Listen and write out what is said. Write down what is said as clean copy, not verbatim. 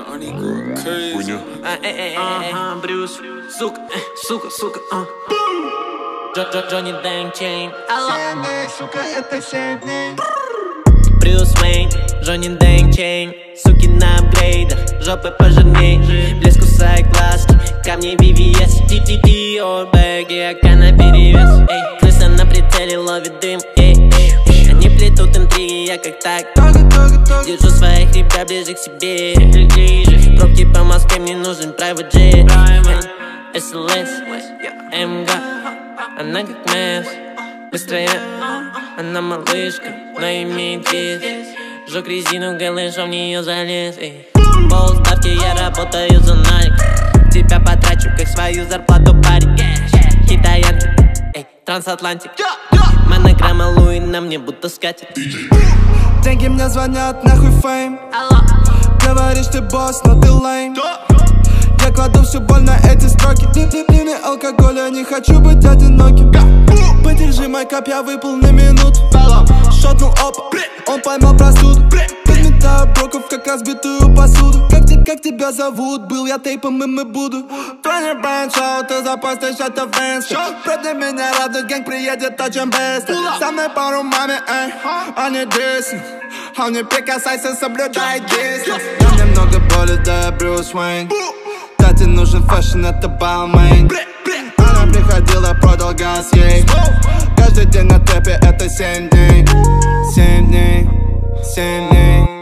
Хуйня. Брюс, сука, сука. Джонни Дэнг Чейн. Сука, это 7 дней. Брюс Уэйн, Джонни Дэнг Чейн. Суки на блейдах, жопы пожирней. Блеск кусает глазки, камни VVS. TTT, бэги, ака наперевес. Эй, крыса на прицеле ловит дым. Они плетут интриги, я как так. Держу своих ребят ближе к себе. Пробки по Москве, мне нужен private jet. SLS, МГ, она как Мэс. Быстрая, она малышка, но имеет вес. Жёг резину, голышом в неё залез. Полставки, я работаю за налик. Тебя потрачу, как свою зарплату, парень. Китаянки, трансатлантик. Монограмма Луи на мне будто скатит. Деньги мне звонят, нахуй фейм. Говоришь, ты босс, но ты лейм. Я кладу всю боль на эти строки. Ни алкоголя, не хочу быть одиноким. Подержи мой кап, я выпал на минуту. Шотнул опа, он поймал простуду. Подметаю броков, как разбитую посуду. Как тебя зовут? Был я тейпом, и мы буду. Тони Брэнд шоу, ты запостишь это в инсте. Против меня радует, гэнг приедет очень быстро. Со мной по румаме, они диснут. А не прикасайся, соблюдай дистанс. Я немного боли, да я Брюс Уэйн. Тате нужен фэшн, это Балмейн. Она приходила, продал газ ей. Каждый день на тэпе, это 7 дней. 7 дней, 7 дней.